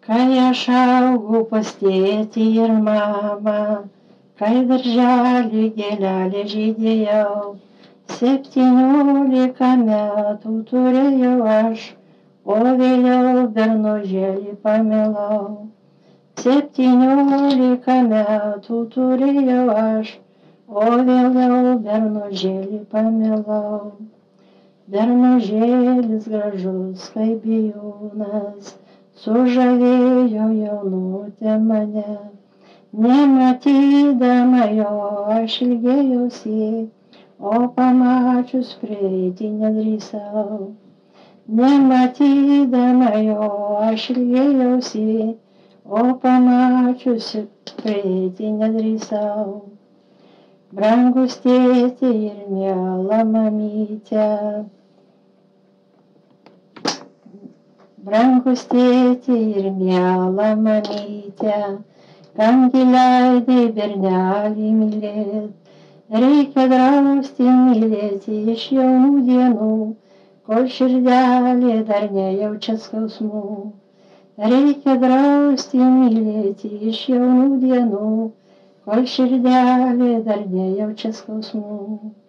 Kai aš augau pas tėtį ir mamą, kai darželį gėlelė žydėjau, 17 metų turėjau aš, o vėliau bernužėlį pamilau. 17 metų turėjau aš, o vėliau bernužėlį pamilau. Bernužėlis gražus kaip bijūnas, sužavėjo jaunutė mane. Nematydama jo aš ilgėjausi, o pamačius prieiti nedrįsau. Nematydama jo aš ilgėjausi, o pamačiusi prieiti nedrįsau. Brangus tėti ir miela mamytė, brangus tėti ir miela mamytė, kamgi leidai bernelį mylėt, reikia drausti mylėti iš jaunų dienų, kol širdelė dar nejaučia skausmų. Reikia drausti mylėti iš jaunų dienų, kol širdelė dar nejaučia skausmų.